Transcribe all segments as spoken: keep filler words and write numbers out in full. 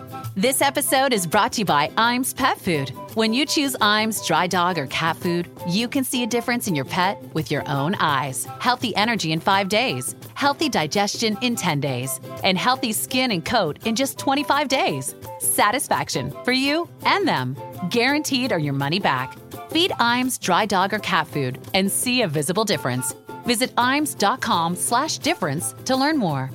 This episode is brought to you by Iams Pet Food. When you choose Iams dry dog or cat food, you can see a difference in your pet with your own eyes. Healthy energy in five days, healthy digestion in ten days, and healthy skin and coat in just twenty-five days. Satisfaction for you and them. Guaranteed or your money back. Feed Iams dry dog or cat food and see a visible difference. Visit iams.com slash difference to learn more.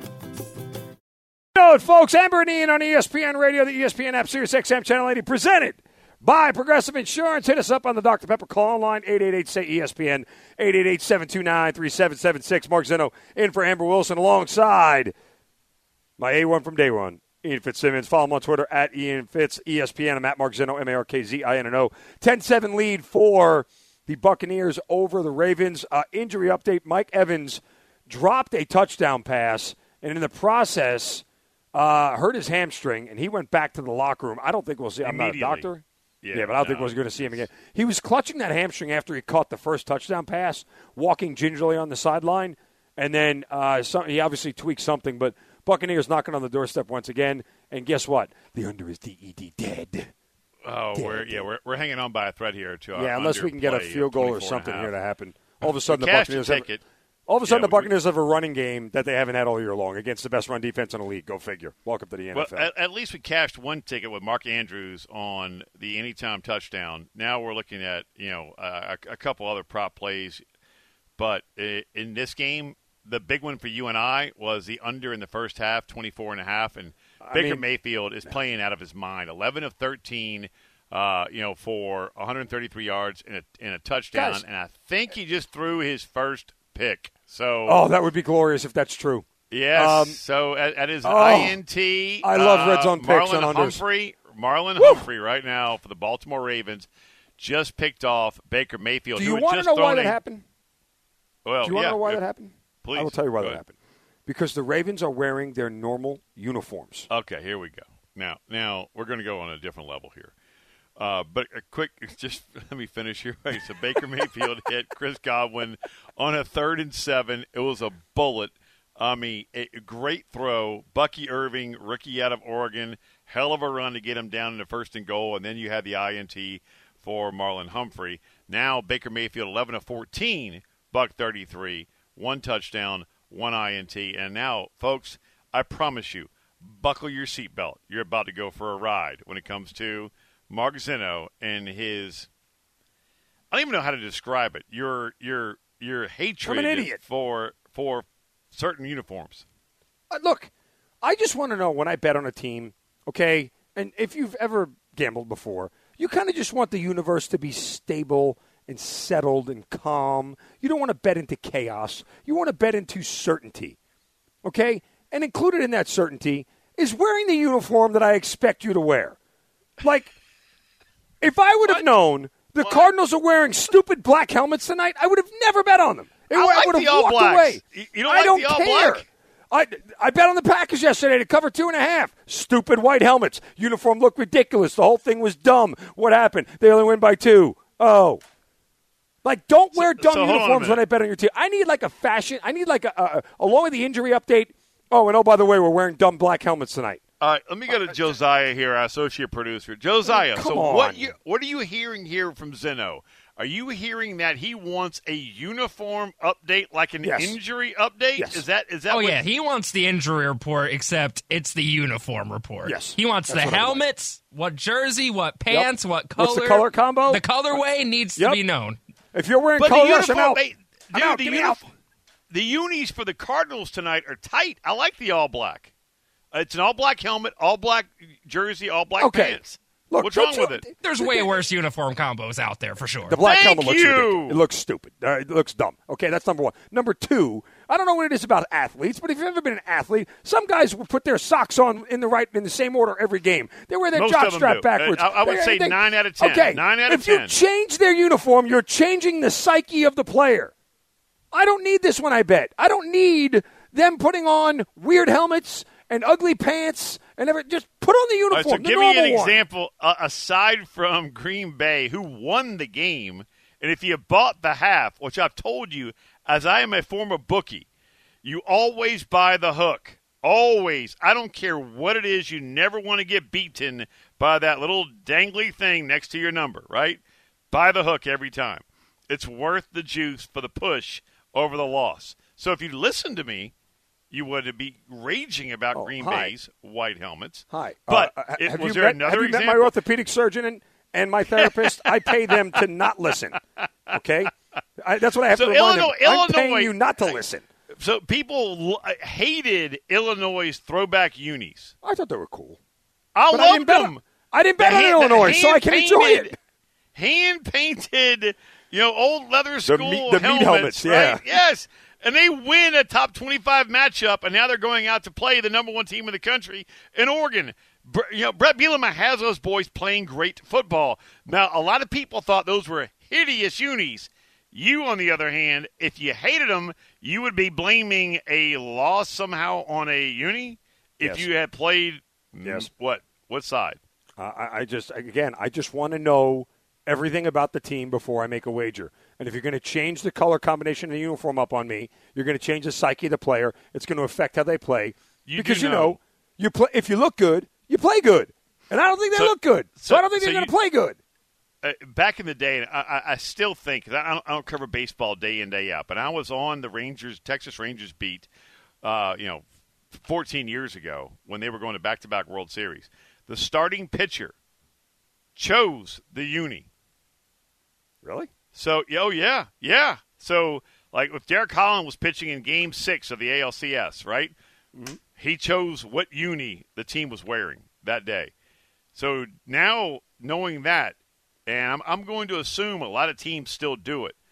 Hello, folks. Amber and Ian on E S P N Radio, the E S P N app, Sirius X M Channel eighty, presented by Progressive Insurance. Hit us up on the Doctor Pepper call line, eight eight eight, S A Y, E S P N, eight eight eight, seven two nine, three seven seven six. Mark Zeno in for Amber Wilson alongside my A one from day one, Ian Fitzsimmons. Follow him on Twitter at Ian Fitz, E S P N. I'm at Mark Zeno, M A R K Z I N N O. ten seven lead for the Buccaneers over the Ravens. Uh, injury update, Mike Evans dropped a touchdown pass, and in the process – Uh, hurt his hamstring, and he went back to the locker room. I don't think we'll see. I'm not a doctor. Yeah, yeah but I don't no, think we're going to see him again. He was clutching that hamstring after he caught the first touchdown pass, walking gingerly on the sideline, and then uh, some, he obviously tweaked something. But Buccaneers knocking on the doorstep once again, and guess what? The under is D E D, dead. Oh, dead. we're yeah, we're we're hanging on by a thread here to our yeah, unless we can get a field goal or something here to happen. All of a sudden, the Buccaneers have. All of a sudden, yeah, the Buccaneers have a running game that they haven't had all year long against the best run defense in the league. Go figure. Welcome to the N F L. Well, at, at least we cashed one ticket with Mark Andrews on the anytime touchdown. Now we're looking at you know uh, a, a couple other prop plays, but in this game, the big one for you and I was the under in the first half, twenty-four and a half, and I Baker mean, Mayfield is playing out of his mind. eleven of thirteen, uh, you know, for one hundred thirty-three yards and a, and a touchdown, guys, and I think he just threw his first pick. So, oh, that would be glorious if that's true. Yes. Um, so at, at his oh, I N T, I love uh, red zone picks Marlon on unders. Humphrey, Marlon Woo! Humphrey right now for the Baltimore Ravens just picked off Baker Mayfield. Do who you had want to just know why thrown that a- happened? Well, Do you want yeah, to know why if- that happened? Please. I will tell you why Go that ahead. happened. Because the Ravens are wearing their normal uniforms. Okay, here we go. Now, now we're going to go on a different level here. Uh, but a quick, just let me finish here. Right, so Baker Mayfield hit Chris Godwin on a third and seven. It was a bullet. I mean, a great throw. Bucky Irving, rookie out of Oregon, hell of a run to get him down in the first and goal. And then you had the I N T for Marlon Humphrey. Now Baker Mayfield, eleven of fourteen, buck thirty-three, one touchdown, one I N T. And now, folks, I promise you, buckle your seatbelt. You're about to go for a ride when it comes to Mark Zeno and his – I don't even know how to describe it. Your your your hatred I'm an idiot. for for certain uniforms. Uh, look, I just want to know when I bet on a team, okay, and if you've ever gambled before, you kind of just want the universe to be stable and settled and calm. You don't want to bet into chaos. You want to bet into certainty, okay? And included in that certainty is wearing the uniform that I expect you to wear. Like, if I would have known the What? Cardinals are wearing stupid black helmets tonight, I would have never bet on them. It, I like would have the All walked Blacks. away. You- you don't I like don't the All care. Black? I, I bet on the Packers yesterday to cover two and a half. Stupid white helmets. Uniform looked ridiculous. The whole thing was dumb. What happened? They only win by two. Oh. Like, don't wear dumb so hold on a uniforms when minute. I bet on your team. I need like a fashion. I need like a, a along with the injury update. Oh, and oh, by the way, we're wearing dumb black helmets tonight. All right, let me go to Josiah here, our associate producer. Josiah, Come so on. what you what are you hearing here from Zeno? Are you hearing that he wants a uniform update, like an Yes. injury update? Yes. Is that is that? Oh, what, yeah, he wants the injury report, except it's the uniform report. Yes. He wants That's the what I want. helmets, what jersey, what pants, what color. What's the color combo? The colorway needs Yep. to be known. If you're wearing But the color rush, I'm uniform, out. hey, I'm dude, out. the Get me uniform, out. the unis for the Cardinals tonight are tight. I like the all black. It's an all black helmet, all black jersey, all black Okay. pants. Look, What's don't wrong you- with it? There's way worse uniform combos out there, for sure. The black Thank helmet looks you. ridiculous. It looks stupid. Uh, it looks dumb. Okay, that's number one. Number two, I don't know what it is about athletes, but if you've ever been an athlete, some guys will put their socks on in the right in the same order every game. They wear their Most jock of them strap do. backwards. I- I would They- say they- nine out of ten. Okay, Nine out of if ten. you change their uniform, you're changing the psyche of the player. I don't need this when I bet. I don't need them putting on weird helmets and ugly pants and every, just put on the All uniform. right, so the give me an normal one. example, uh, aside from Green Bay, who won the game, and if you bought the half, which I've told you, as I am a former bookie, you always buy the hook. Always. I don't care what it is. You never want to get beaten by that little dangly thing next to your number, right? By the hook every time. It's worth the juice for the push over the loss. So if you listen to me, you would be raging about oh, Green hi. Bay's white helmets. Hi. But uh, it, have was you there met, another have you example? met my orthopedic surgeon and, and my therapist? I pay them to not listen, okay? I, that's what I have so to remind Illinois, them. I'm Illinois, paying you not to listen. So people l- hated Illinois' throwback unis. I thought they were cool. I but loved I didn't bet them. On, I didn't bet The on hand- Illinois, so I can enjoy it. Hand-painted, you know, old leather school the meat, the helmets, meat helmets, right? yeah. Yes. And they win a top twenty-five matchup, and now they're going out to play the number one team in the country in Oregon. You know, Brett Bielema has those boys playing great football. Now, a lot of people thought those were hideous unis. You, on the other hand, if you hated them, you would be blaming a loss somehow on a uni if Yes. you had played, Yes. what, what side? Uh, I, I just, again, I just want to know everything about the team before I make a wager. And if you're going to change the color combination of the uniform up on me, you're going to change the psyche of the player. It's going to affect how they play. You because, do you know, know you play, if you look good, you play good. And I don't think they So- look good. So, so- I don't think so they're going to you- play good. Uh, back in the day, I, I, I still think I don't, I don't cover baseball day in day out, but I was on the Rangers, Texas Rangers beat, uh, you know, fourteen years ago when they were going to back-to-back World Series. The starting pitcher chose the uni. Really? So, oh yeah, yeah. So, like if Derek Holland was pitching in Game Six of the A L C S, right? Mm-hmm. He chose what uni the team was wearing that day. So now knowing that. And I'm, I'm going to assume a lot of teams still do it.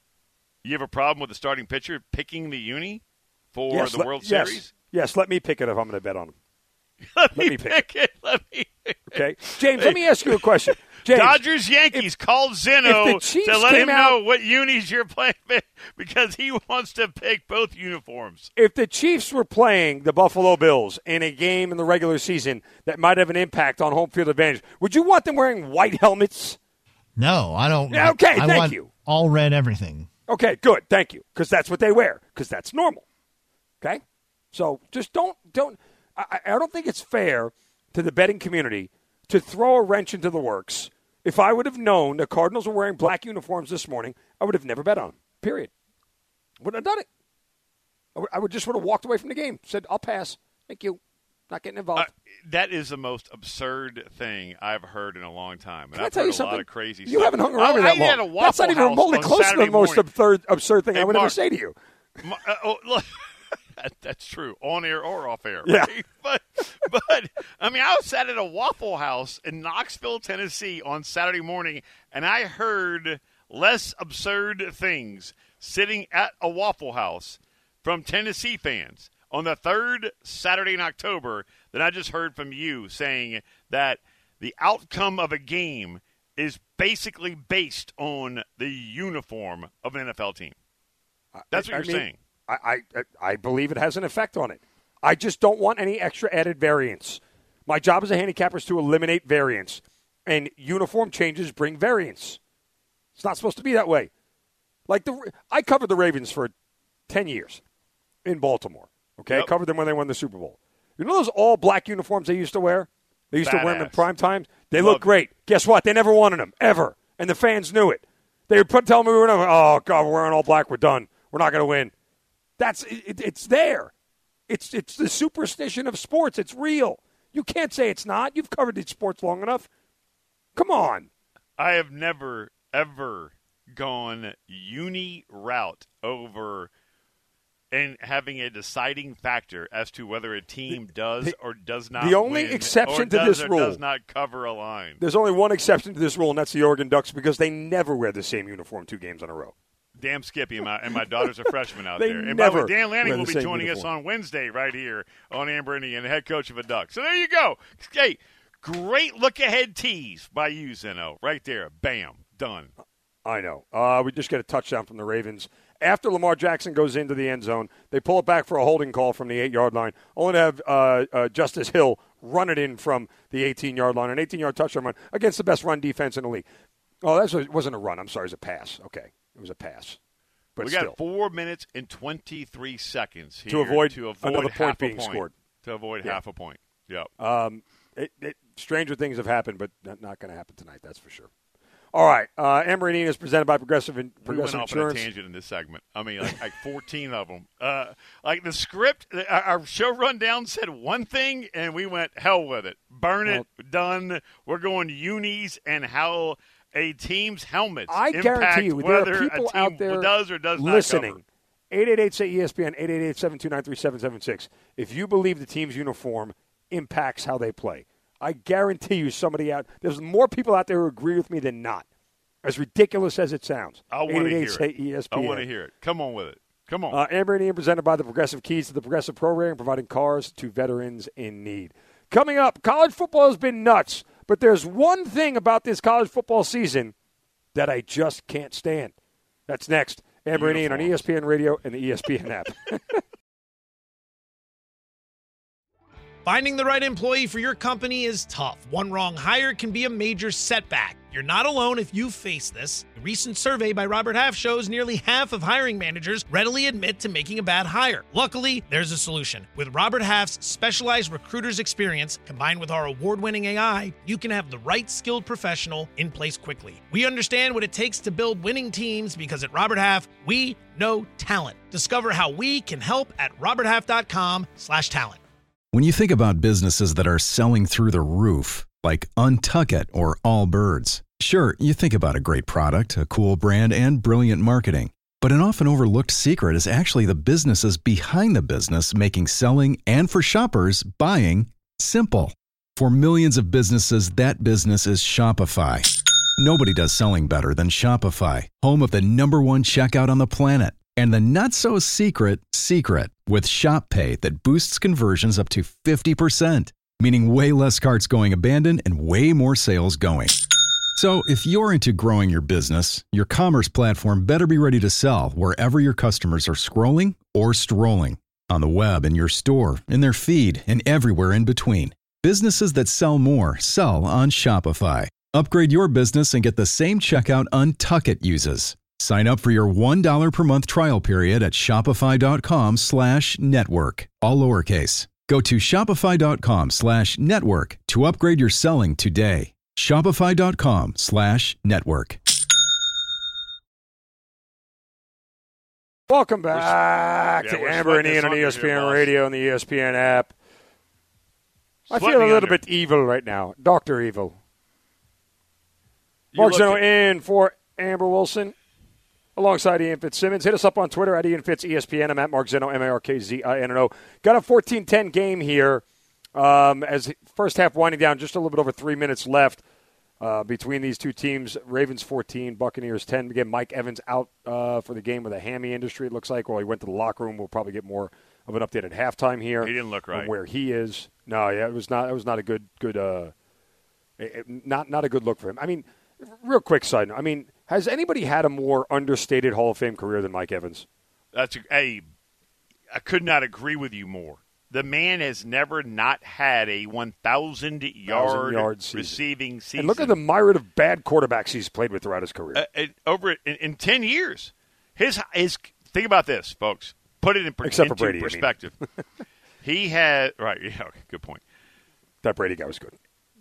You have a problem with the starting pitcher picking the uni for yes, the let, World yes, Series? Yes, let me pick it if I'm going to bet on them. Let, Let me me pick pick it. Let me. Okay? James, let me ask you a question. James, Dodgers Yankees called if Zeno the Chiefs to let came him out- know what unis you're playing because he wants to pick both uniforms. if the Chiefs were playing the Buffalo Bills in a game in the regular season that might have an impact on home field advantage, would you want them wearing white helmets? No, I don't. Yeah, okay, I thank want you. all red everything. Okay, good. Thank you. Because that's what they wear. Because that's normal. Okay? So just don't don't I, I don't think it's fair to the betting community to throw a wrench into the works. If I would have known the Cardinals were wearing black uniforms this morning, I would have never bet on them. Period. Wouldn't have done it. I would, I would just would have walked away from the game. Said, I'll pass. Thank you. Not getting involved. Uh, that is the most absurd thing I've heard in a long time. And Can I I've tell heard you a something? lot of crazy you stuff. haven't hung around I, me that I long. had a Waffle That's not even House remotely on close to Saturday the most morning. absurd, absurd thing Hey, I would Mark. ever say to you. My, uh, oh, look, that, that's true, on air or off air. Yeah. Right? But, but I mean, I was sat at a Waffle House in Knoxville, Tennessee, on Saturday morning, and I heard less absurd things sitting at a Waffle House from Tennessee fans on the third Saturday in October than I just heard from you saying that the outcome of a game is basically based on the uniform of an N F L team. That's what I you're mean, saying. I, I I believe it has an effect on it. I just don't want any extra added variance. My job as a handicapper is to eliminate variance, and uniform changes bring variance. It's not supposed to be that way. Like the I covered the Ravens for ten years in Baltimore. Okay, Yep. I covered them when they won the Super Bowl. You know those all black uniforms they used to wear? They used to wear them in Badass. prime times. They Love look great. Guess what? They never wanted them ever, and the fans knew it. They would put tell me we were never. Oh God, we're wearing all black. We're done. We're not going to win. That's it, it's there. It's it's the superstition of sports. It's real. You can't say it's not. You've covered these sports long enough. Come on. I have never, ever gone uni route over and having a deciding factor as to whether a team does the- or does not the only win exception or to does this or rule- does not cover a line. There's only one exception to this rule, and that's the Oregon Ducks because they never wear the same uniform two games in a row. Damn Skippy and my, and my daughter's a freshman out They there. And by the way, never Dan Lanning wear will the be same joining us uniform. on Wednesday right here on Amber and Ian, the head coach of the Ducks. So there you go. Hey, great look-ahead tease by you, Zeno. Right there. Bam. Done. I know. Uh, we just get a touchdown from the Ravens. After Lamar Jackson goes into the end zone, they pull it back for a holding call from the eight-yard line, only to have uh, uh, Justice Hill run it in from the eighteen-yard line, an eighteen-yard touchdown run against the best run defense in the league. Oh, that wasn't a run. I'm sorry. It was a pass. Okay. It was a pass. but we still. got four minutes and twenty-three seconds here To avoid to avoid another half point a being point, scored. To avoid Yeah. half a point. Yep. Um, it, it, stranger things have happened, but not, not going to happen tonight, that's for sure. All right, uh, Amber and Ian is presented by Progressive, in, We went Progressive off on a Insurance. tangent in this segment. I mean, like, like fourteen of them. Uh, like the script, our our show rundown said one thing, and we went hell with it. Burn it, done. We're going unis and how a team's helmets I impact guarantee you, there whether are people a team out there does or does listening. not eight eight eight, say E S P N, eight eight eight, seven two nine, three seven seven six. If you believe the team's uniform impacts how they play, I guarantee you somebody out – there's more people out there who agree with me than not, as ridiculous as it sounds. I want to hear say it. E S P I N. want to hear it. Come on with it. Come on. Uh, Amber and Ian presented by the Progressive Keys to the Progressive Program, providing cars to veterans in need. Coming up, college football has been nuts, but there's one thing about this college football season that I just can't stand. That's next. Amber and Ian on E S P N Radio and the E S P N app. Finding the right employee for your company is tough. One wrong hire can be a major setback. You're not alone if you face this. A recent survey by Robert Half shows nearly half of hiring managers readily admit to making a bad hire. Luckily, there's a solution. With Robert Half's specialized recruiter's experience, combined with our award-winning A I, you can have the right skilled professional in place quickly. We understand what it takes to build winning teams because at Robert Half, we know talent. Discover how we can help at roberthalf.com slash talent. When you think about businesses that are selling through the roof, like Untuckit or Allbirds, sure, you think about a great product, a cool brand, and brilliant marketing. But an often overlooked secret is actually the businesses behind the business making selling and for shoppers, buying simple. For millions of businesses, that business is Shopify. Nobody does selling better than Shopify, home of the number one checkout on the planet. And the not-so-secret secret with Shop Pay that boosts conversions up to fifty percent, meaning way less carts going abandoned and way more sales going. So if you're into growing your business, your commerce platform better be ready to sell wherever your customers are scrolling or strolling. On the web, in your store, in their feed, and everywhere in between. Businesses that sell more sell on Shopify. Upgrade your business and get the same checkout Untuckit uses. Sign up for your one dollar per month trial period at shopify.com slash network, all lowercase. Go to shopify.com slash network to upgrade your selling today. Shopify.com slash network. Welcome back Yeah, to we're Amber and sweating Ian on this E S P N under here, boss. Radio and the E S P N app. I Sweating feel a little under. bit evil right now. Doctor Evil. You Mark look Zeno at- in for Amber Wilson. Alongside Ian Fitzsimmons. Hit us up on Twitter at Ian Fitz E S P N. I'm at Mark Zeno, M A R K Z I N N O. Got a fourteen ten game here um, as first half winding down, just a little bit over three minutes left uh, between these two teams. Ravens fourteen, Buccaneers ten. Again, Mike Evans out uh, for the game with a hammy injury, it looks like. Well, he went to the locker room. We'll probably get more of an update at halftime here. He didn't look on right. where he is. No, yeah, it was not, it was not a good, good uh, it, not, not a good look for him. I mean, real quick side note. I mean, has anybody had a more understated Hall of Fame career than Mike Evans? That's a, hey, I could not agree with you more. The man has never not had a one thousand yard, yard season. receiving season. And look at the myriad of bad quarterbacks he's played with throughout his career. Uh, it, over in, in ten years. His his think about this, folks. Put it in per, Except for into Brady, I mean. perspective. He had right. Yeah, okay, good point. That Brady guy was good.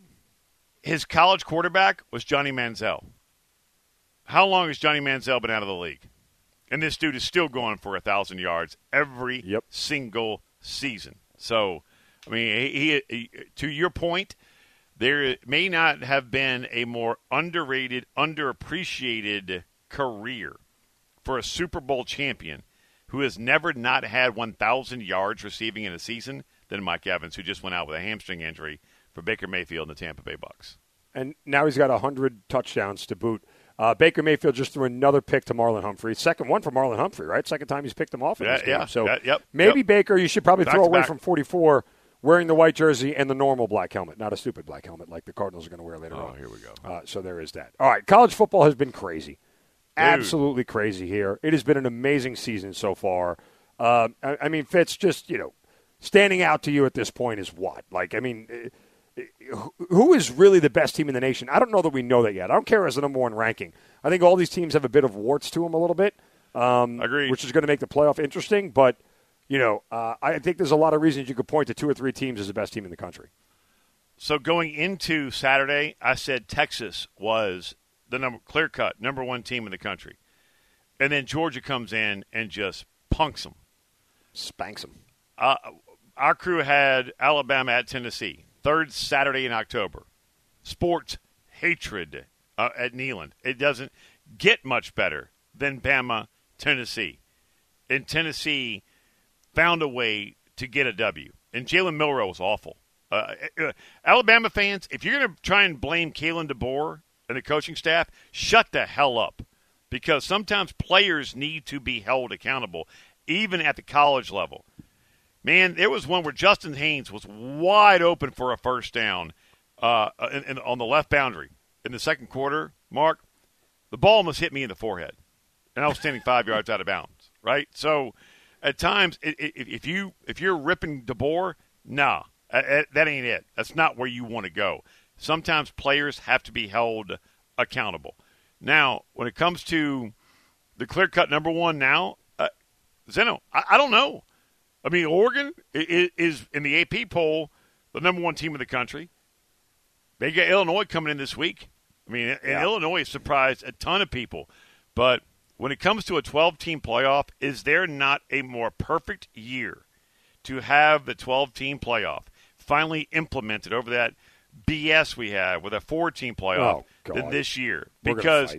His college quarterback was Johnny Manziel. How long has Johnny Manziel been out of the league? And this dude is still going for a thousand yards every Yep. single season. So, I mean, he, he, to your point, there may not have been a more underrated, underappreciated career for a Super Bowl champion who has never not had one thousand yards receiving in a season than Mike Evans, who just went out with a hamstring injury for Baker Mayfield and the Tampa Bay Bucks. And now he's got one hundred touchdowns to boot. Uh, Baker Mayfield just threw another pick to Marlon Humphrey. Second one for Marlon Humphrey, right? Second time he's picked him off in Yeah, this game. yeah, so yeah, yep, maybe yep. Baker, you should probably Back throw to away back. from forty-four wearing the white jersey and the normal black helmet, not a stupid black helmet like the Cardinals are going to wear later Oh, on. here we go. Uh, so there is that. All right, college football has been crazy. Absolutely crazy here. It has been an amazing season so far. Uh, I, I mean, Fitz, just, you know, standing out to you at this point is what? Like, I mean, uh, who is really the best team in the nation? I don't know that we know that yet. I don't care as the number one ranking. I think all these teams have a bit of warts to them a little bit. um, Agreed. which is going to make the playoff interesting. But, you know, uh, I think there's a lot of reasons you could point to two or three teams as the best team in the country. So going into Saturday, I said Texas was the number clear-cut number one team in the country. And then Georgia comes in and just punks them. Spanks them. Uh, our crew had Alabama at Tennessee, third Saturday in October. Sports hatred uh, at Neyland. It doesn't get much better than Bama, Tennessee. And Tennessee found a way to get a W. And Jalen Milroe was awful. Uh, uh, Alabama fans, if you're going to try and blame Kalen DeBoer and the coaching staff, shut the hell up. Because sometimes players need to be held accountable, even at the college level. Man, there was one where Justin Haynes was wide open for a first down uh, in, in, on the left boundary. In the second quarter, Mark, the ball almost hit me in the forehead. And I was standing five yards out of bounds, right? So at times, it, it, if, you, if you're ripping DeBoer, nah, that ain't it. That's not where you want to go. Sometimes players have to be held accountable. Now, when it comes to the clear-cut number one now, uh, Zeno, I, I don't know. I mean, Oregon is, is, in the A P poll, the number one team in the country. They got Illinois coming in this week. I mean, and yeah. Illinois has surprised a ton of people. But when it comes to a twelve-team playoff, is there not a more perfect year to have the twelve-team playoff finally implemented over that B S we have with a four-team playoff oh, than this year? We're because,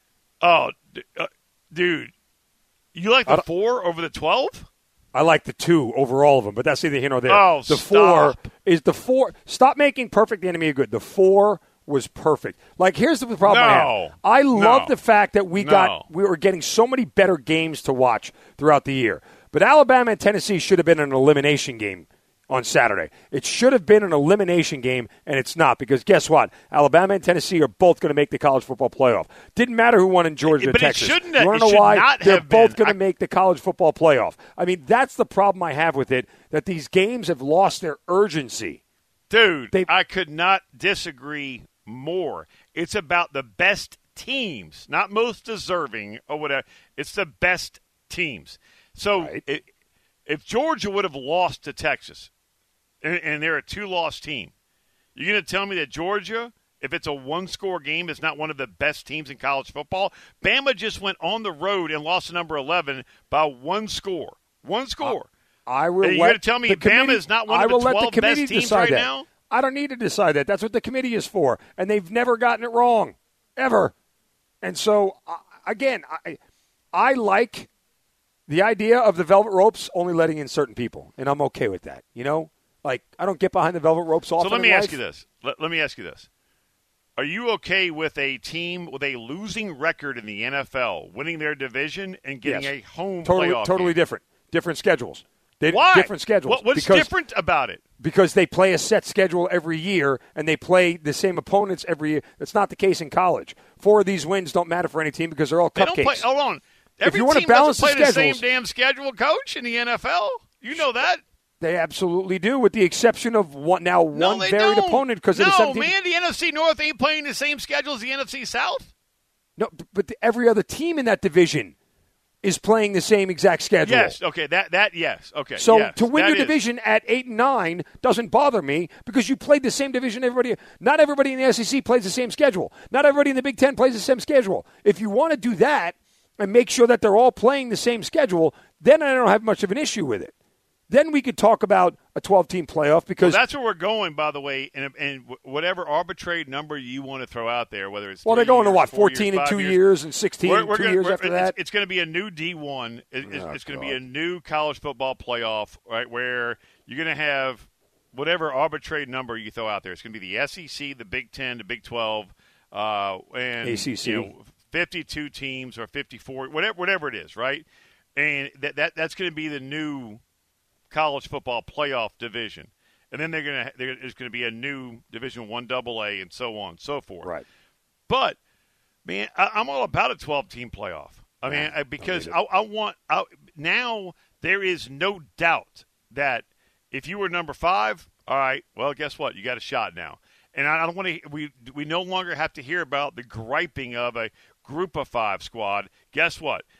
oh, uh, dude, you like the four over the twelve? I like the two over all of them, but that's neither here nor there. Oh, the stop. four is the four. Stop making perfect the enemy of good. The four was perfect. Like, here's the problem no. I have. I love no. the fact that we no. got we were getting so many better games to watch throughout the year. But Alabama and Tennessee should have been an elimination game on Saturday. It should have been an elimination game, and it's not, because guess what? Alabama and Tennessee are both going to make the college football playoff. Didn't matter who won in Georgia but or Texas. It shouldn't you want to know should why? Not They're have both been. going to make the college football playoff. I mean, that's the problem I have with it, that these games have lost their urgency. Dude, They, I could not disagree more. It's about the best teams, not most deserving or whatever. It's the best teams. So right. it, if Georgia would have lost to Texas, and, and they're a two-loss team, you're going to tell me that Georgia, if it's a one-score game, is not one of the best teams in college football? Bama just went on the road and lost to number eleven by one score. One score. I will. And you're going to tell me Bama is not one I of the will let twelve the committee best teams decide right that. now? I don't need to decide that. That's what the committee is for, and they've never gotten it wrong, ever. And so, uh, again, I, I like the idea of the velvet ropes only letting in certain people, and I'm okay with that. You know, like, I don't get behind the velvet ropes often. So let me in ask life. you this. Let, let me ask you this. Are you okay with a team with a losing record in the N F L winning their division and getting Yes. a home Totally, playoff totally game? different. Different schedules. They, Why? Different schedules. What, what's because, different about it? Because they play a set schedule every year, and they play the same opponents every year. That's not the case in college. Four of these wins don't matter for any team because they're all They cupcakes. don't play. Hold on. Every you want to team balance doesn't the play the same schedules- damn schedule, coach, in the N F L. You know that. They absolutely do, with the exception of one now No, one they varied don't. opponent because no, of the seventeen. man, the N F C North ain't playing the same schedule as the N F C South. No, but the, every other team in that division is playing the same exact schedule. Yes, okay, that that yes, okay. So yes, to win that your is. division at eight and nine doesn't bother me because you played the same division. Everybody, not everybody in the S E C plays the same schedule. Not everybody in the Big Ten plays the same schedule. If you want to do that and make sure that they're all playing the same schedule, then I don't have much of an issue with it. Then we could talk about a twelve-team playoff because Well, that's where we're going, by the way, and, and whatever arbitrary number you want to throw out there, whether it's well, they're three going to years, what four fourteen years, and five two years, years and sixteen We're, and we're two gonna, years we're, after it's, that. It's going to be a new D one. It, it's Oh, it's going to God. be a new college football playoff, right, where you're going to have whatever arbitrary number you throw out there. It's going to be the S E C, the Big Ten, the Big twelve, uh, and A C C. You know, fifty-two teams or fifty-four, whatever, whatever it is, right? And that, that that's going to be the new college football playoff division. And then they're going to there's going to be a new Division One Double A and so on and so forth. Right. But man, I, I'm all about a twelve-team playoff. I mean, I, because I, I want I, now there is no doubt that if you were number five, all right, well, guess what? You got a shot now. And I don't want to. We we no longer have to hear about the griping of a group of five squad. Guess what?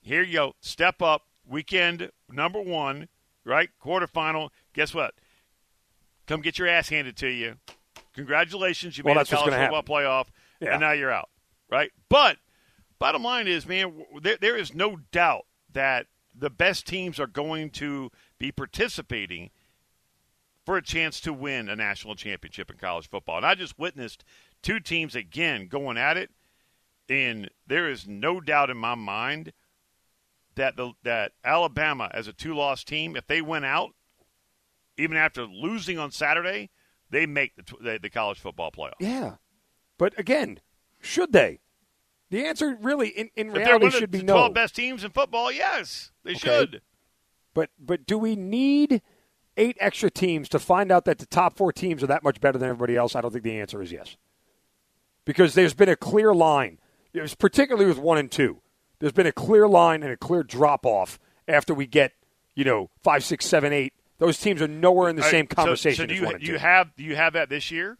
here you go. Step up. Weekend number one, right? Quarterfinal. Guess what? Come get your ass handed to you. Congratulations. You Well, made that's the what's college gonna football playoff, Yeah. and now you're out, right? But bottom line is, man, there, there is no doubt that the best teams are going to be participating for a chance to win a national championship in college football. And I just witnessed two teams, again, going at it, and there is no doubt in my mind that the that Alabama, as a two-loss team, if they went out, even after losing on Saturday, they make the, the, the college football playoff. Yeah. But, again, should they? The answer really, in, in If they're reality, one of should the be twelve no. best teams in football, yes, they Okay. should. But but do we need eight extra teams to find out that the top four teams are that much better than everybody else? I don't think the answer is yes. Because there's been a clear line, it was particularly with one and two. There's been a clear line and a clear drop-off after we get, you know, five, six, seven, eight. Those teams are nowhere in the All right, same so- conversation So, do as you, one and do you two. have do you have that this year?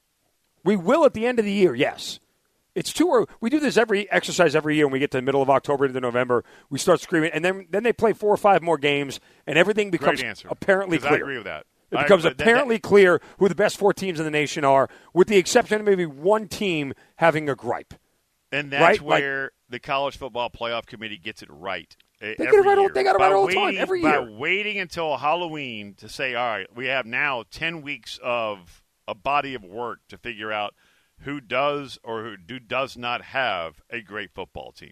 We will at the end of the year, yes. It's too early. We do this every exercise every year when we get to the middle of October into November. We start screaming, and then then they play four or five more games, and everything becomes Great answer. apparently 'Cause clear. I agree with that. It I- becomes that- that- apparently clear who the best four teams in the nation are, with the exception of maybe one team having a gripe. And that's Right? Like- where the college football playoff committee gets it right. They get it right all- they got it right all the time, every By year. waiting until Halloween to say, all right, we have now ten weeks of a body of work to figure out who does or who do, does not have a great football team.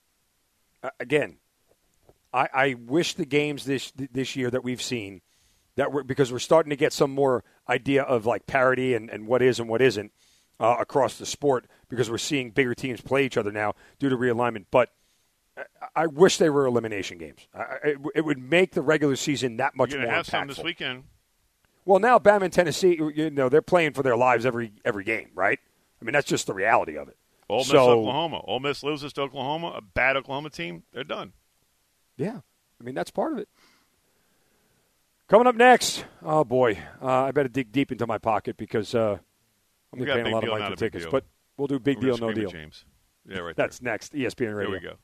Uh, again, I, I wish the games this this year that we've seen, that we're, because we're starting to get some more idea of like parity and, and what is and what isn't uh, across the sport, because we're seeing bigger teams play each other now due to realignment. But I, I wish they were elimination games. I, it, it would make the regular season that much You're more going to have impactful. some this weekend. Well, now Bama and Tennessee, you know, they're playing for their lives every every game, right? I mean, that's just the reality of it. Ole Miss, So- Oklahoma. Ole Miss loses to Oklahoma, a bad Oklahoma team, they're done. Yeah, I mean, that's part of it. Coming up next, oh, boy, uh, I better dig deep into my pocket because uh, I'm We going to got pay a big lot of deal, money not for a big tickets. deal. But we'll do big We're deal, gonna no scream deal. at James. Yeah, right That's there. next, E S P N Radio. There we go.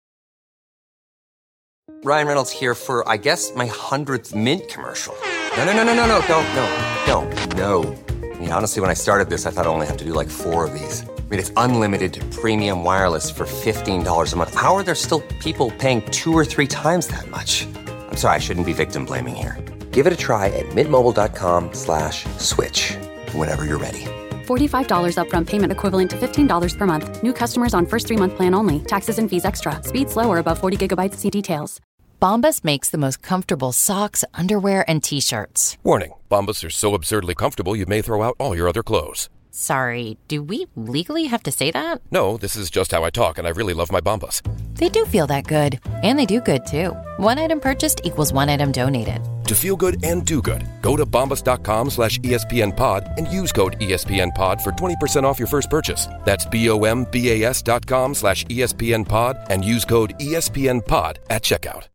Ryan Reynolds here for, I guess, my hundredth Mint commercial. No, no, no, no, no, no, don't, no, don't, no. I mean, honestly, when I started this, I thought I only have to do like four of these. I mean, it's unlimited premium wireless for fifteen dollars a month. How are there still people paying two or three times that much? I'm sorry, I shouldn't be victim blaming here. Give it a try at mintmobile.com slash switch. Whenever you're ready. forty-five dollars upfront payment equivalent to fifteen dollars per month. New customers on first three-month plan only. Taxes and fees extra. Speed slower above forty gigabytes. See details. Bombas makes the most comfortable socks, underwear, and T-shirts. Warning, Bombas are so absurdly comfortable you may throw out all your other clothes. Sorry, do we legally have to say that? No, this is just how I talk, and I really love my Bombas. They do feel that good. And they do good, too. One item purchased equals one item donated. To feel good and do good, go to bombas.com slash ESPN pod and use code E S P N pod for twenty percent off your first purchase. That's B-O-M-B-A-S dot com slash ESPN pod and use code E S P N pod at checkout.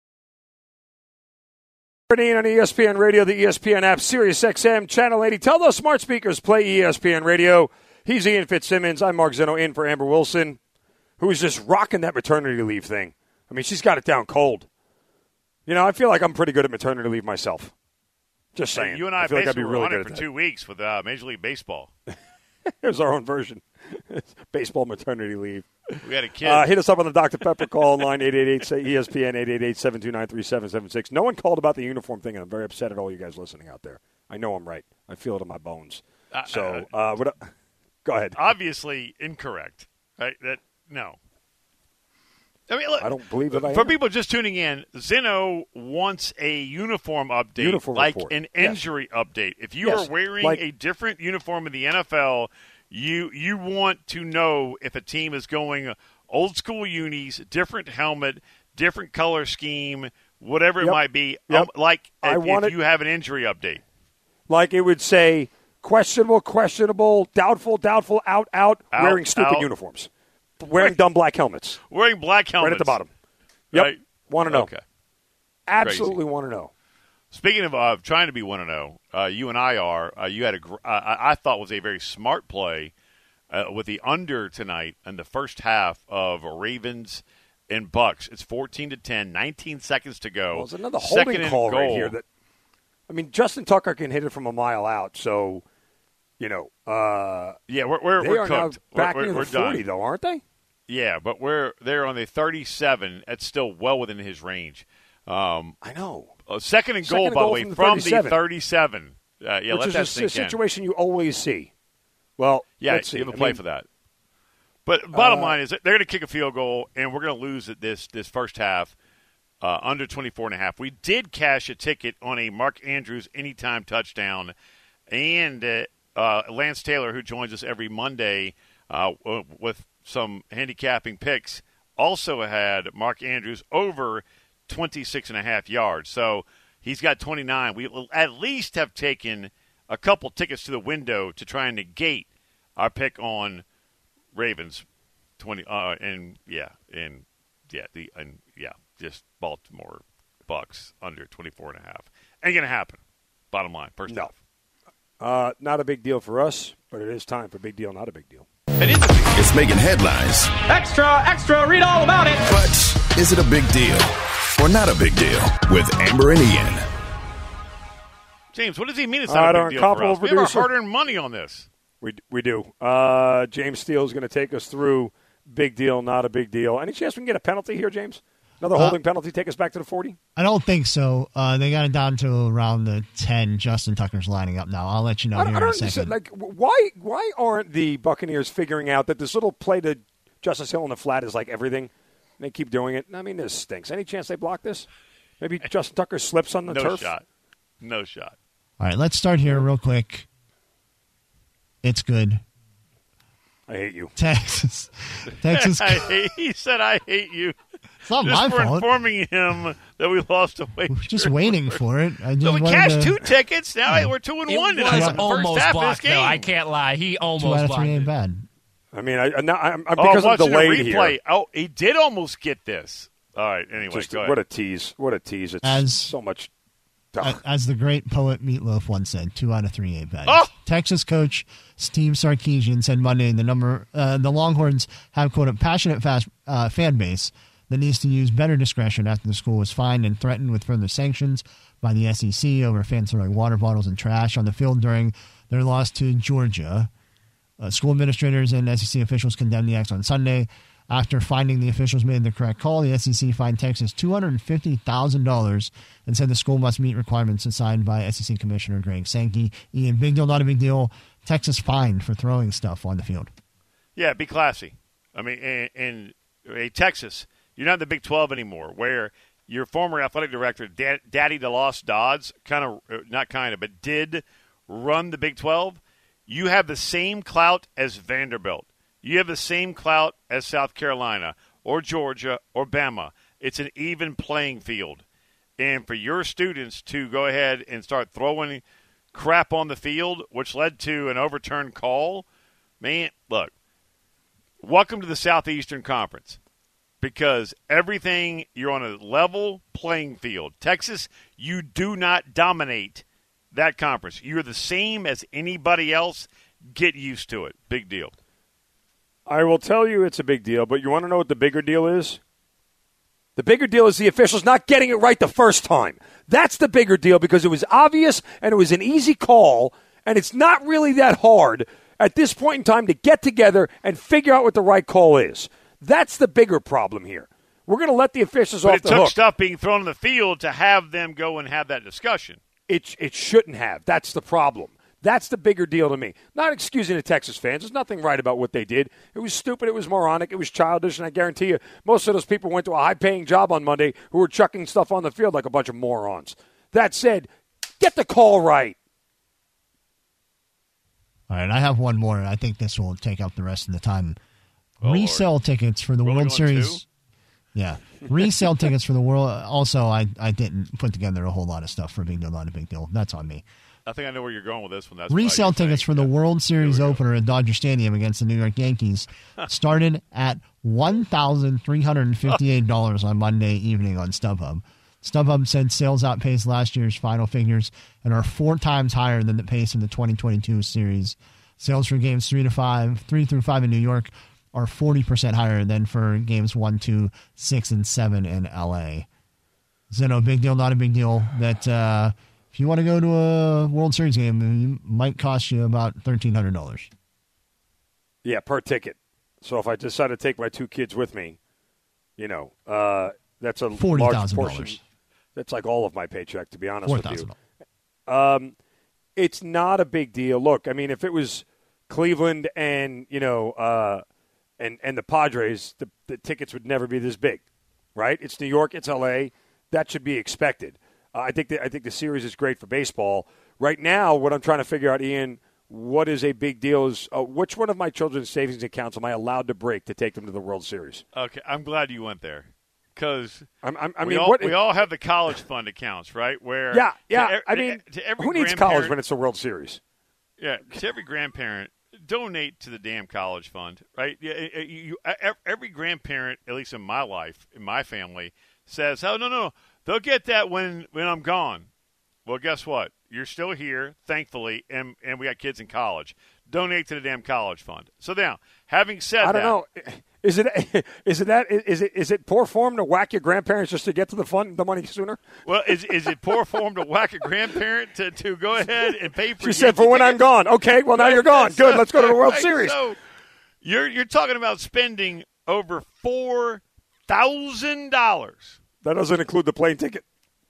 On E S P N Radio, the E S P N app, Sirius X M, Channel eighty. Tell those smart speakers, play E S P N Radio. He's Ian Fitzsimmons. I'm Mark Zeno, in for Amber Wilson, who is just rocking that maternity leave thing. I mean, she's got it down cold. You know, I feel like I'm pretty good at maternity leave myself. Just saying. Hey, you and I, I feel like I'd basically be were really on good it at for that. two weeks with uh, Major League Baseball. Here's our own version. Baseball maternity leave. We had a kid. Uh, hit us up on the Doctor Pepper call line, eight eight eight, say E S P N, eight eight eight, seven two nine, three seven seven six. No one called about the uniform thing, and I'm very upset at all you guys listening out there. I know I'm right. I feel it in my bones. Uh, So, uh, what? Go ahead. Obviously incorrect. Right? That no. I mean, look, I don't believe that I for am. people just tuning in, Zeno wants a uniform update, Uniform like report. an Yes. injury update. If you Yes. are wearing Like- a different uniform in the N F L, you you want to know if a team is going old school unis, different helmet, different color scheme, whatever it Yep. might be. Yep. Um, like I if, want if it- you have an injury update. Like it would say questionable, questionable, doubtful, doubtful, out, out, Out, wearing stupid out. uniforms. Wearing dumb black helmets. Wearing black helmets. Right at the bottom. Yep. Right? Want to know. Okay. Absolutely want to know. Speaking of uh, trying to be one to know, uh, you and I are. Uh, you had a, gr- uh, I thought was a very smart play uh, with the under tonight in the first half of Ravens in Bucks. It's fourteen to ten, nineteen seconds to go. Well, there's another holding Second call and right goal. here. That I mean, Justin Tucker can hit it from a mile out, so you know. Uh, yeah, we're we're, they we're are cooked. now back we're, near we're the forty, done. though, aren't they? Yeah, but we're they're on the thirty-seven. That's still well within his range. Um, I know. Uh, second and Second goal, and by goal the way, from the from thirty-seven. the thirty-seven. Uh, yeah, Which let is that a, sink a situation in. you always see. Well, Yeah, let's see. you have a I play mean, for that. But bottom uh, line is that they're going to kick a field goal, and we're going to lose at this this first half uh, under twenty-four and a half. We did cash a ticket on a Mark Andrews anytime touchdown, and uh, uh, Lance Taylor, who joins us every Monday uh, with some handicapping picks, also had Mark Andrews over twenty-six and a half yards. So he's got twenty-nine. We will at least have taken a couple tickets to the window to try and negate our pick on Ravens twenty uh and yeah and yeah the and yeah just Baltimore Bucks under twenty-four and a half. Ain't gonna happen. Bottom line, first No. half. Uh, not a big deal for us, but it is time for big deal, not a big deal. It is a big deal. It's making headlines. Extra, extra, read all about it. But is it a big deal or not a big deal with Amber and Ian? James, what does he mean it's Uh, not our a big deal for us? We have our producer. hard-earned money on this. We we do. Uh, James Steele is going to take us through big deal, not a big deal. Any chance we can get a penalty here, James? Another Uh, holding penalty, take us back to the forty? I don't think so. Uh, they got it down to around the ten. Justin Tucker's lining up now. I'll let you know I don't, here I in a don't second. understand. Like, why why aren't the Buccaneers figuring out that this little play to Justice Hill in the flat is like everything? They keep doing it. I mean, this stinks. Any chance they block this? Maybe Justin Tucker slips on the No turf? shot. No shot. All right, let's start here real quick. It's good. I hate you. Texas. Texas. I hate, he said, I hate you. It's not Just my for fault. informing him that we lost a wager. Just waiting for it. I just So we wanted cashed to- two tickets. Now Yeah. we're two and It one in was the first almost half of this blocked, game. though. I can't lie. He almost Two out of blocked three ain't it. bad. I mean, I, I, I'm, I'm Oh, because I'm I'm watching delayed the replay. here. Oh, he did almost get this. All right. Anyway, Just, go ahead. what a tease! What a tease! It's As- so much. A- As the great poet Meatloaf once said, two out of three ain't bad. Oh! Texas coach Steve Sarkisian said Monday the number uh, the Longhorns have, quote, a passionate fast, uh, fan base that needs to use better discretion after the school was fined and threatened with further sanctions by the S E C over fans throwing water bottles and trash on the field during their loss to Georgia. Uh, school administrators and S E C officials condemned the acts on Sunday. After finding the officials made the correct call, the S E C fined Texas two hundred fifty thousand dollars and said the school must meet requirements assigned by S E C Commissioner Greg Sankey. Ian, big deal, not a big deal. Texas fined for throwing stuff on the field. Yeah, be classy. I mean, in, in, in Texas, you're not in the Big twelve anymore, where your former athletic director, Dad, Daddy DeLoss Dodds, kind of, not kind of, but did run the Big twelve. You have the same clout as Vanderbilt. You have the same clout as South Carolina or Georgia or Bama. It's an even playing field. And for your students to go ahead and start throwing crap on the field, which led to an overturned call, man, look, welcome to the Southeastern Conference, because everything, you're on a level playing field. Texas, you do not dominate that conference. You're the same as anybody else. Get used to it. Big deal. I will tell you it's a big deal, but you want to know what the bigger deal is? The bigger deal is the officials not getting it right the first time. That's the bigger deal, because it was obvious and it was an easy call, and it's not really that hard at this point in time to get together and figure out what the right call is. That's the bigger problem here. We're going to let the officials But off it the took hook. stuff being thrown on the field to have them go and have that discussion. It, it shouldn't have. That's the problem. That's the bigger deal to me. Not excusing the Texas fans. There's nothing right about what they did. It was stupid. It was moronic. It was childish. And I guarantee you, most of those people went to a high-paying job on Monday who were chucking stuff on the field like a bunch of morons. That said, get the call right. All right, I have one more. I think this will take up the rest of the time. Oh, Resale Lord. tickets for the Rolling World on Series. two? Yeah. Resale tickets for the World. Also, I, I didn't put together a whole lot of stuff for a big deal, not a big deal. That's on me. I think I know where you're going with this one. That's Resale why you're tickets saying for the that. World Series There we go. opener at Dodger Stadium against the New York Yankees started at one thousand three hundred fifty-eight dollars on Monday evening on StubHub. StubHub said sales outpaced last year's final figures and are four times higher than the pace in the twenty twenty-two series. Sales for games three to five, three through five in New York are forty percent higher than for games one, two, six, and seven in L A. So, no, big deal, not a big deal. That uh, if you want to go to a World Series game, it might cost you about thirteen hundred dollars. Yeah, per ticket. So if I decide to take my two kids with me, you know, uh, that's a forty thousand large dollars. portion. That's like all of my paycheck, to be honest four with thousand you. dollars. Um, it's not a big deal. Look, I mean, if it was Cleveland and, you know, uh, and, and the Padres, the, the tickets would never be this big, right? It's New York, it's L A. That should be expected. Uh, I think that, I think the series is great for baseball. Right now, what I'm trying to figure out, Ian, what is a big deal is uh, which one of my children's savings accounts am I allowed to break to take them to the World Series? Okay, I'm glad you went there because I'm, I'm, I we, mean, all, what, we all have the college fund accounts, right? Where yeah, yeah. To, I mean, to every who needs college when it's the World Series? Yeah, to every grandparent, donate to the damn college fund, right? Yeah, you, you, every grandparent, at least in my life, in my family, says, "Oh no, no, they'll get that when when I'm gone." Well, guess what? You're still here, thankfully, and and we got kids in college. Donate to the damn college fund. So now, having said I don't that, know. Is it is it that is it is it poor form to whack your grandparents just to get to the fund the money sooner? Well, is is it poor form to whack a grandparent to, to go ahead and pay for? She said, "For when I'm gone." Okay, well now you're gone. Good. Let's go to the World right, Series. So you're you're talking about spending over four thousand dollars. That doesn't include the plane ticket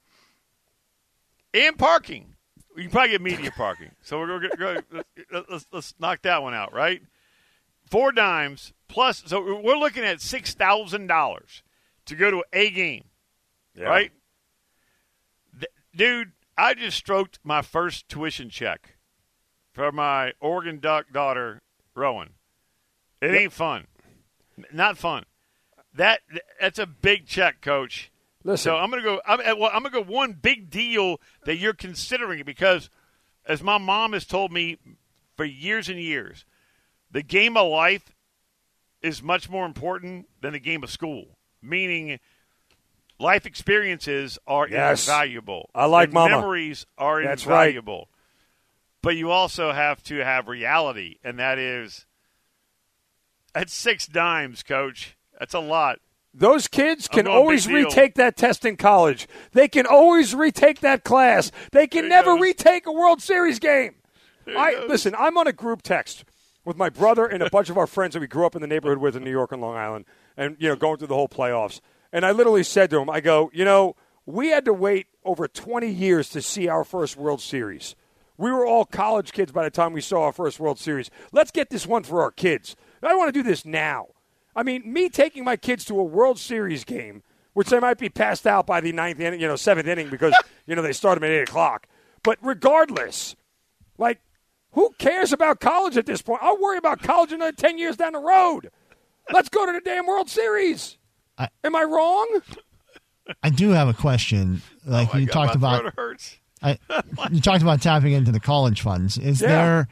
and parking. You can probably get media parking. So we're going to go. Let's let's knock that one out, right? Four dimes plus. So we're looking at six thousand dollars to go to a game, yeah. right? Th- dude, I just stroked my first tuition check for my Oregon Duck daughter, Rowan. It ain't fun. Not fun. That that's a big check, Coach. Listen. So I'm gonna go. I'm, well, I'm gonna go one big deal that you're considering because, as my mom has told me for years and years, the game of life is much more important than the game of school. Meaning, life experiences are yes. invaluable. I like and Mama. Memories are That's invaluable. Right. But you also have to have reality, and that is that's six dimes, Coach. That's a lot. Those kids can going always big deal. retake that test in college. They can always retake that class. They can never goes. retake a World Series game. There I goes. listen, I'm on a group text with my brother and a bunch of our friends that we grew up in the neighborhood with in New York and Long Island, and you know, going through the whole playoffs. And I literally said to him, I go, you know, we had to wait over twenty years to see our first World Series. We were all college kids by the time we saw our first World Series. Let's get this one for our kids. I want to do this now. I mean, me taking my kids to a World Series game, which they might be passed out by the ninth inning, you know, seventh inning because, you know, they start them at eight o'clock. But regardless, like, who cares about college at this point? I'll worry about college another ten years down the road. Let's go to the damn World Series. I, Am I wrong? I do have a question. Like oh you God, talked my about, throat hurts. I, you talked about tapping into the college funds. Is Yeah. there?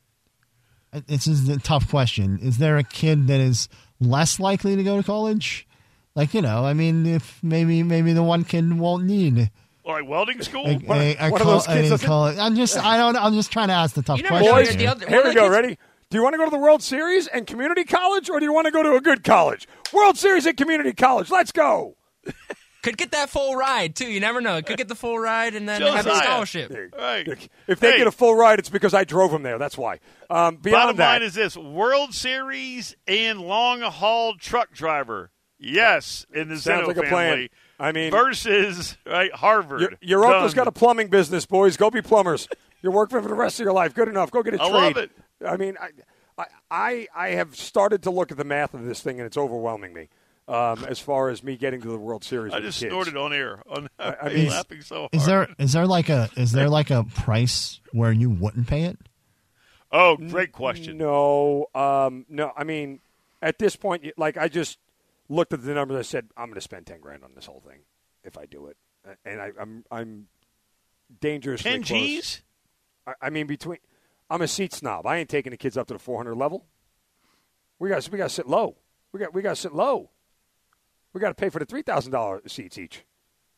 This is a tough question. Is there a kid that is less likely to go to college? Like, you know, I mean, if maybe maybe the one kid won't need Like welding school? a, One- a, a one of col- those kids a doesn't- college. I'm just I don't I'm just trying to ask the tough You never question. know, Boys, the here. other- here one we of the go. kids- Ready? Do you want to go to the World Series and community college, or do you want to go to a good college? World Series and community college. Let's go. Could get that full ride, too. You never know. Could get the full ride and then Josiah. have a scholarship. Right. If they Hey. get a full ride, it's because I drove them there. That's why. Um, beyond Bottom that, line is this: World Series and long-haul truck driver. Yes, in the Sounds Zeno like a plan. family. I mean, versus right Harvard. your, your uncle's Done. got a plumbing business, boys. Go be plumbers. You're working for the rest of your life. Good enough. Go get a I trade. love it. I mean, I, I, I, I have started to look at the math of this thing, and it's overwhelming me. Um, as far as me getting to the World Series, I with just the kids. snorted on air. On, I I mean- mean, laughing so hard. Is there is there like a is there like a price where you wouldn't pay it? Oh, great question. No, um, no. I mean, at this point, you- like I just looked at the numbers. I said, I'm going to spend ten grand on this whole thing if I do it, and I, I'm I'm dangerously Ten close. G's? I, I mean, between I'm a seat snob. I ain't taking the kids up to the four hundred level. We got we got to sit low. We got we got to sit low. We got to pay for the three thousand dollar seats each.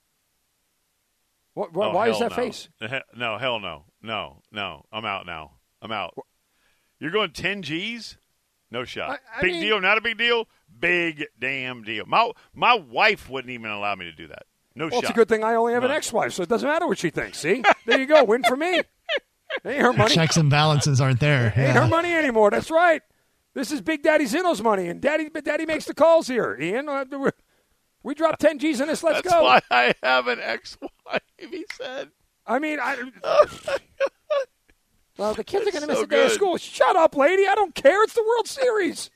What, what, Oh, why is hell that no. face? He- No, hell no. No, no. I'm out now. I'm out. You're going ten G's? No shot. I, I big mean, deal, not a big deal. Big damn deal. My my wife wouldn't even allow me to do that. No well, shot. It's a good thing I only have None. an ex-wife, so it doesn't matter what she thinks. See? There you go. Win for me. Ain't her money. Checks and balances aren't there. Ain't Yeah. her money anymore. That's right. This is Big Daddy Zeno's money, and Daddy Daddy makes the calls here, Ian. We dropped ten G's in this. Let's That's go. why I have an ex-wife, he said. I mean, I. Well, the kids are going to so miss a day of good. school. Shut up, lady. I don't care. It's the World Series.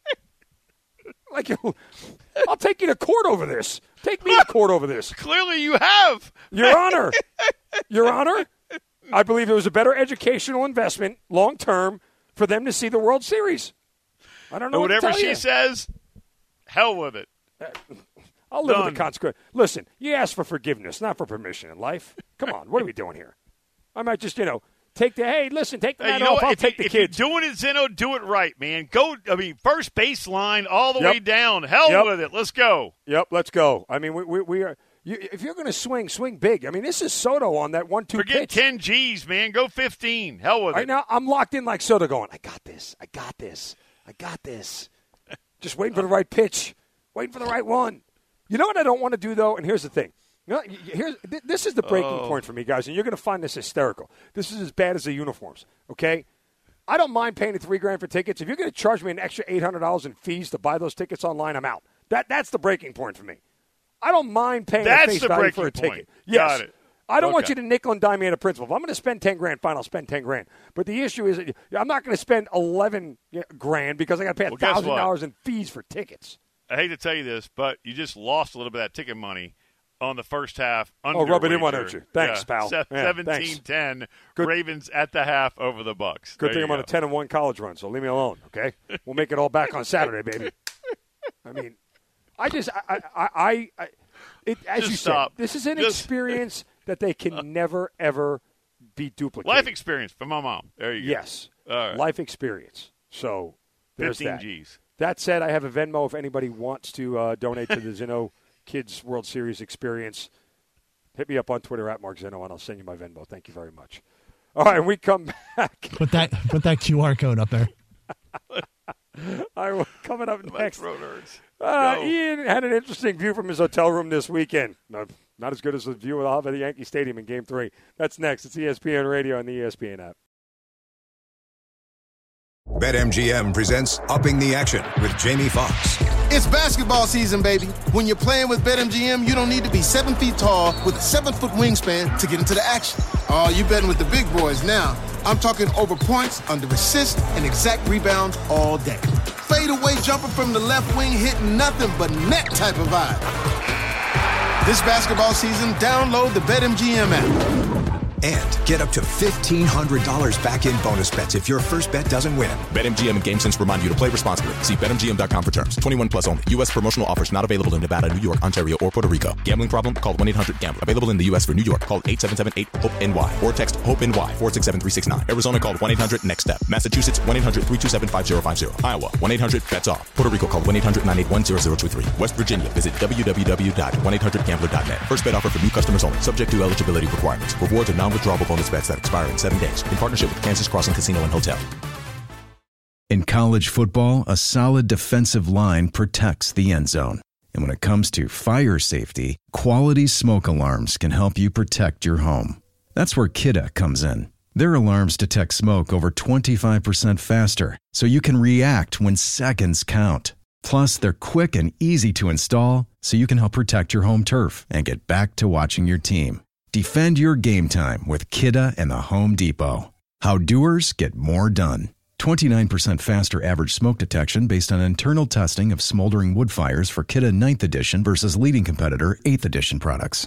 Like, I'll take you to court over this. Take me to court over this. Clearly you have. Your Honor. Your Honor, I believe it was a better educational investment long term for them to see the World Series. I don't know And what whatever to tell she you. says, hell with it. I'll live Done. with the consequence. Listen, you ask for forgiveness, not for permission in life. Come on, what are we doing here? I might just, you know, take the, hey, listen, take the Hey, night you know off. what? I'll if take you, the if kids. you're doing it, Zeno, do it right, man. Go, I mean, first baseline all the Yep. way down. Hell Yep. with it. Let's go. Yep, let's go. I mean, we, we, we are. You, if you're going to swing, swing big. I mean, this is Soto on that one-two Forget pitch. ten G's, man. Go fifteen. Hell with Right it. now, I'm locked in like Soto going, I got this. I got this. I got this. Just waiting for the right pitch. Waiting for the right one. You know what I don't want to do, though? And here's the thing. You know, here's, th- this is the breaking Oh. point for me, guys, and you're going to find this hysterical. This is as bad as the uniforms, okay? I don't mind paying the three grand for tickets. If you're going to charge me an extra eight hundred dollars in fees to buy those tickets online, I'm out. That That's the breaking point for me. I don't mind paying a That's face the value for a breaking ticket. point. Yes. Got it. I don't want Okay. you to nickel and dime me at a principal. If I'm going to spend ten grand, fine, I'll spend ten grand. But the issue is that I'm not going to spend eleven grand because I got to pay Well, one guess thousand dollars what? in fees for tickets. I hate to tell you this, but you just lost a little bit of that ticket money on the first half. Oh, rub it in, why wager. don't you? Thanks, yeah. pal. Se- Yeah, seventeen ten, Ravens at the half over the Bucks. Good There thing you I'm on go. a ten and one college run, so leave me alone, okay? We'll make it all back on Saturday, baby. I mean, I just, I, I, I, I it, as Just you stop. said, this is an Just- experience that they can never, ever be duplicated. Life experience for my mom. There you go. Yes. All right. Life experience. So there's fifteen that. G's. That said, I have a Venmo if anybody wants to uh, donate to the Zeno Kids World Series experience. Hit me up on Twitter at Mark Zeno, and I'll send you my Venmo. Thank you very much. All right, we come back. Put that put that Q R code up there. All right, coming up My next. throat hurts. Uh, Go. Ian had an interesting view from his hotel room this weekend. No, not as good as the view of the Yankee Stadium in Game Three. That's next. It's E S P N Radio and the E S P N app. BetMGM presents Upping the Action with Jamie Foxx. It's basketball season, baby. When you're playing with BetMGM, you don't need to be seven feet tall with a seven-foot wingspan to get into the action. Oh, you betting with the big boys now. I'm talking over points, under assists, and exact rebounds all day. Fade away jumper from the left wing hitting nothing but net type of vibe. This basketball season, download the BetMGM app. And get up to fifteen hundred dollars back in bonus bets if your first bet doesn't win. BetMGM and GameSense remind you to play responsibly. See Bet M G M dot com for terms. twenty-one plus only. U S promotional offers not available in Nevada, New York, Ontario, or Puerto Rico. Gambling problem? Call one eight hundred gambler. Available in the U S for New York. Call eight seven seven eight hope N Y or text HOPE-NY four six seven three six nine. Arizona, call one eight hundred next step. Massachusetts, one eight hundred three two seven five zero five zero. Iowa, one eight hundred bets off. Puerto Rico, call one eight hundred nine eight one zero zero two three. West Virginia, visit w w w dot one eight hundred gambler dot net. First bet offer for new customers only. Subject to eligibility requirements. Rewards are non-withdrawable bonus bets that expire in seven days. In partnership with Kansas Crossing Casino and Hotel. In college football, a solid defensive line protects the end zone. And when it comes to fire safety, quality smoke alarms can help you protect your home. That's where Kidde comes in. Their alarms detect smoke over twenty-five percent faster, so you can react when seconds count. Plus, they're quick and easy to install, so you can help protect your home turf and get back to watching your team. Defend your game time with Kidde and the Home Depot. How doers get more done. twenty-nine percent faster average smoke detection based on internal testing of smoldering wood fires for Kidde ninth Edition versus leading competitor eighth Edition products.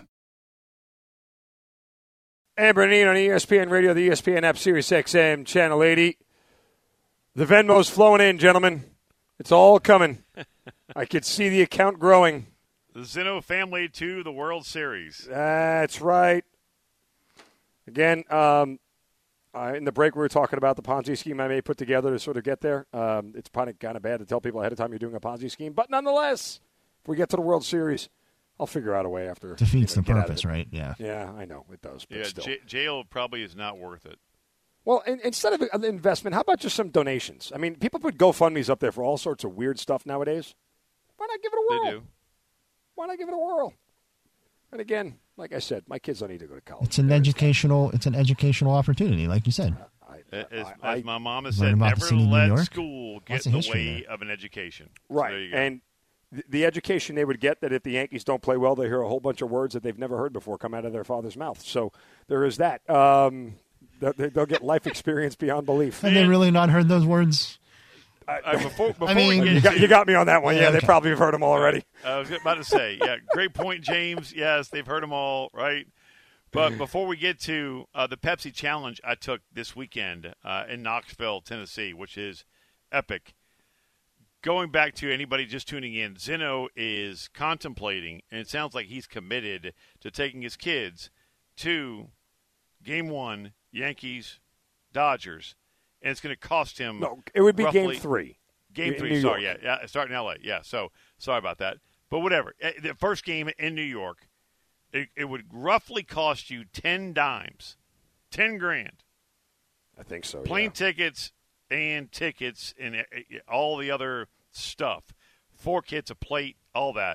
Amber and Ian on E S P N Radio, the E S P N app, Sirius X M, Channel eighty. The Venmo's flowing in, gentlemen. It's all coming. I could see the account growing. The Zeno family to the World Series. That's right. Again, um, uh, in the break we were talking about the Ponzi scheme I may put together to sort of get there. Um, it's probably kind of bad to tell people ahead of time you're doing a Ponzi scheme. But nonetheless, if we get to the World Series, I'll figure out a way after. Defeats you know, the get out of purpose, it. right? Yeah. Yeah, I know. It does. But Yeah, still. j- jail probably is not worth it. Well, in, instead of an investment, how about just some donations? I mean, people put GoFundMes up there for all sorts of weird stuff nowadays. Why not give it a whirl? They do. Why not give it a whirl? And again, like I said, my kids don't need to go to college. It's an educational. It's an educational opportunity, like you said. As, I, as my mom has learn said, about the never city of New let York. school get Lots in of the history way there. of an education. So Right. there you go. And th- the education they would get that if the Yankees don't play well, they hear a whole bunch of words that they've never heard before come out of their father's mouth. So there is that. Um, they- they'll get life experience beyond belief. Have they really not heard those words? Uh, before before I mean, we get You got, you got me on that one. Yeah, Yeah, they okay. probably have heard them all already. I was about to say, yeah, great point, James. Yes, they've heard them all, right? But before we get to uh, the Pepsi Challenge I took this weekend uh, in Knoxville, Tennessee, which is epic. Going back to anybody just tuning in, Zeno is contemplating, and it sounds like he's committed to taking his kids to Game One, Yankees, Dodgers, and it's going to cost him. No, it would be roughly, Game Three. Game in three, New sorry, York. yeah, yeah, starting in L A, yeah. So sorry about that, but whatever. Eh, The first game in New York, it, it would roughly cost you ten dimes, ten grand, I think so. plane yeah. tickets and tickets and eh, eh, all the other stuff, four kids a plate, all that.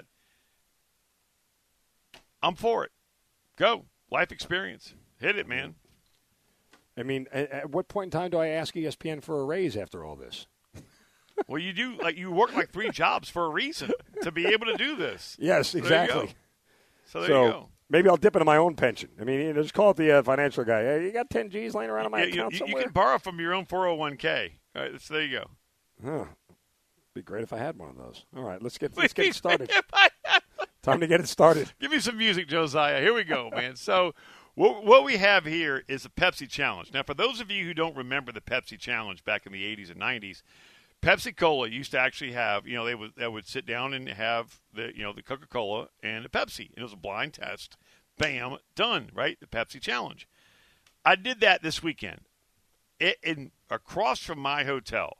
I'm for it. Go, life experience, hit it, man. I mean, at, at what point in time do I ask E S P N for a raise after all this? Well, you do like you work like three jobs for a reason to be able to do this. Yes, So there you exactly. go. So there so you go. maybe I'll dip into my own pension. I mean, you know, just call it the uh, financial guy. Hey, you got ten G's laying around in my Yeah, you, account you- you somewhere? can borrow from your own four oh one k. All right, so there you go. Huh. Be great if I had one of those. All right, let's get let's get it started. Time to get it started. Give me some music, Josiah. Here we go, man. So what, what we have here is a Pepsi Challenge. Now, for those of you who don't remember the Pepsi Challenge back in the eighties and nineties, Pepsi Cola used to actually have, you know, they would they would sit down and have the, you know, the Coca-Cola and the Pepsi. And it was a blind test. Bam, done, right? The Pepsi Challenge. I did that this weekend. It, in, across from my hotel,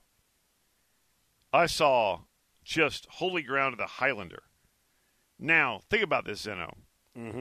I saw just holy ground of the Highlander. Now, think about this, Zeno. Mm-hmm.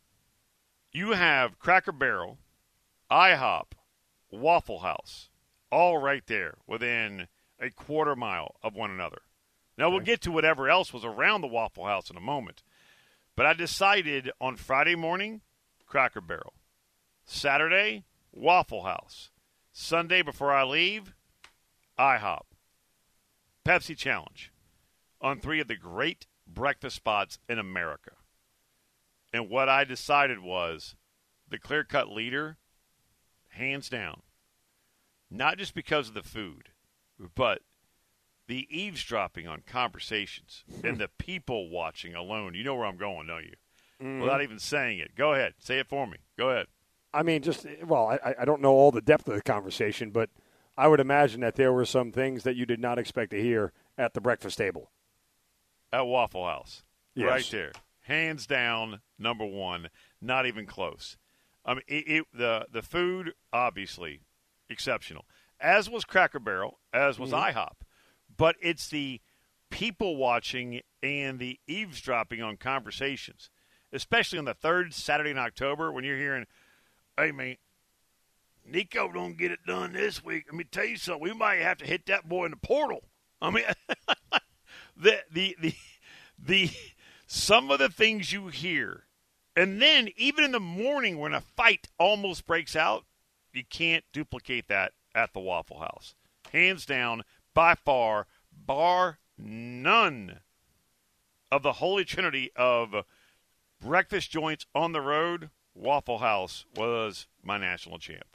You have Cracker Barrel, IHOP, Waffle House, all right there within a quarter mile of one another. Now, we'll get to whatever else was around the Waffle House in a moment. But I decided on Friday morning, Cracker Barrel. Saturday, Waffle House. Sunday before I leave, IHOP. Pepsi Challenge on three of the great breakfast spots in America. And what I decided was the clear-cut leader, hands down, not just because of the food, but the eavesdropping on conversations and the people watching alone. You know where I'm going, don't you? Mhm. Without even saying it. Go ahead. Say it for me. Go ahead. I mean, just well, I, I don't know all the depth of the conversation, but I would imagine that there were some things that you did not expect to hear at the breakfast table. At Waffle House. Yes. Right there. Hands down, number one. Not even close. I mean, it, it, the, the food, obviously, exceptional. As was Cracker Barrel, as was Mhm. IHOP. But it's the people watching and the eavesdropping on conversations, especially on the third Saturday in October when you're hearing, hey, man, Nico don't get it done this week. Let me tell you something. We might have to hit that boy in the portal. I mean, the the the the some of the things you hear, and then even in the morning when a fight almost breaks out, you can't duplicate that at the Waffle House. Hands down, by far, bar none of the holy trinity of breakfast joints on the road, Waffle House was my national champ.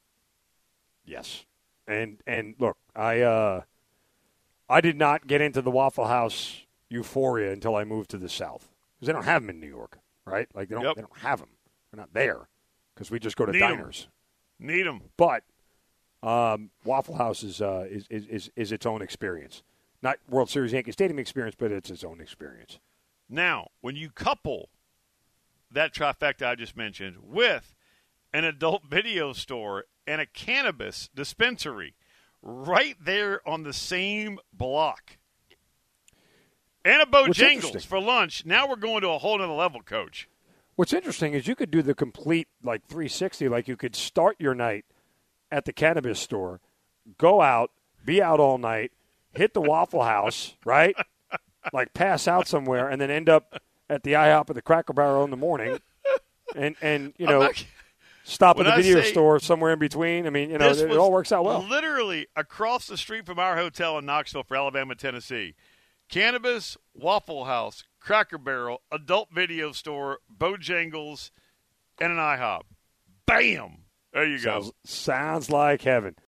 Yes, and and look, I uh, I did not get into the Waffle House euphoria until I moved to the South because they don't have them in New York, right? Like they don't Yep. they don't have them. They're not there because we just go to Need 'em. diners. Need them. But um, Waffle House is, uh, is, is is is its own experience, not World Series Yankee Stadium experience, but it's its own experience. Now, when you couple that trifecta I just mentioned with an adult video store and a cannabis dispensary right there on the same block, and a What's Bojangles interesting- for lunch, now we're going to a whole other level, Coach. What's interesting is you could do the complete like three sixty, like you could start your night at the cannabis store, go out, be out all night, hit the Waffle House, right? Like pass out somewhere, and then end up at the IHOP or the Cracker Barrel in the morning, and and you know, not, stop at the video store somewhere in between. I mean, you know, it, it all works out well. Literally across the street from our hotel in Knoxville for Alabama, Tennessee. Cannabis, Waffle House, Cracker Barrel, adult video store, Bojangles, and an IHOP. Bam! There you sounds, go. Sounds like heaven.